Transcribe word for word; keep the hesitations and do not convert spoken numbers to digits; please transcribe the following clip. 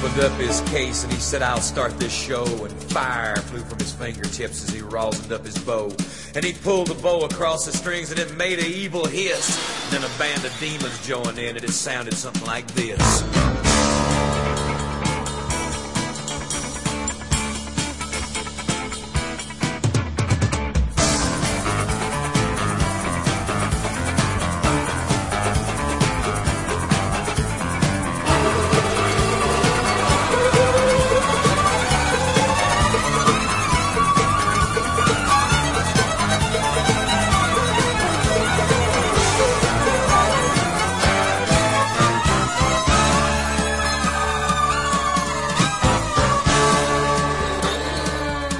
opened up his case and he said, I'll start this show. And fire flew from his fingertips as he rosined up his bow. And he pulled the bow across the strings and it made an evil hiss. And then a band of demons joined in and it sounded something like this.